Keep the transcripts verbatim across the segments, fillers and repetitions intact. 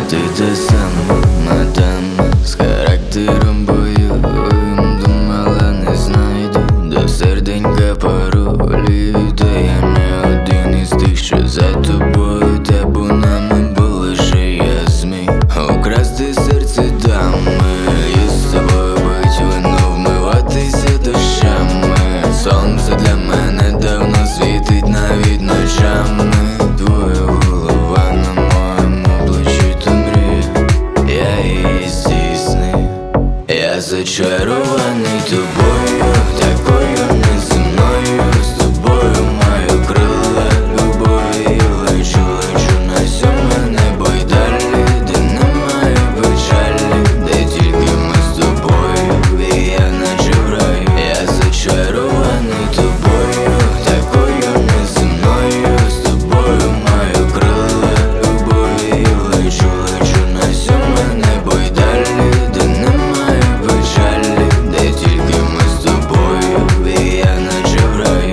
Ти та сама мадама з характером бойовим. Думала, не знайду до серденька паролі. Та я не один із тих, що за тобою табунами, бо лише я зміг украсти серце дами і з тобою пить вино, вмиватися дощами. Сонце для мене давно світить навіть ночами. Твоя голова на моєму плечі, то мрія, я її здійснив. Я зачарований тобою, такою неземною. З тобою маю крила любові і лечу, лечу на сьоме небо й далі, де немає печалі, де тільки ми з тобою, і я наче в раю. Я зачарований тобою, такою неземною. З тобою маю крила любові і лечу, лечу на сьоме небо й далі, де немає печалі, де тільки ми з тобою, і я наче в раю.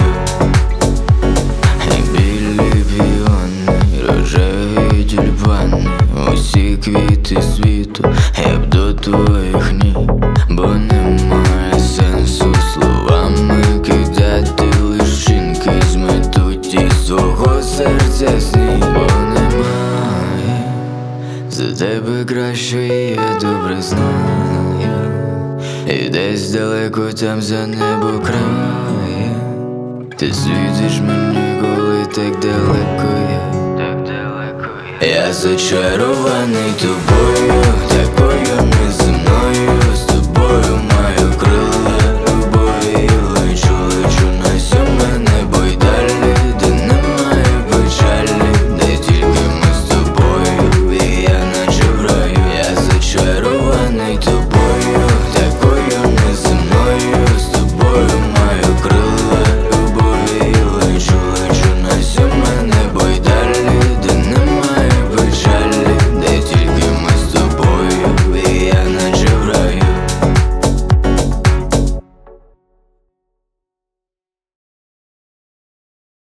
Білі піони, рожеві тюльпани, усі квіти світу я б до твоїх ніг, бо немає сенсу словами кидати личинки, зметуть із твого серця сніг, бо немає за тебе краще, і я добре знаю. І десь далеко там за небо крає ти світиш мені, коли так далеко я, так далеко я. Я зачарований тобою, такою неземною.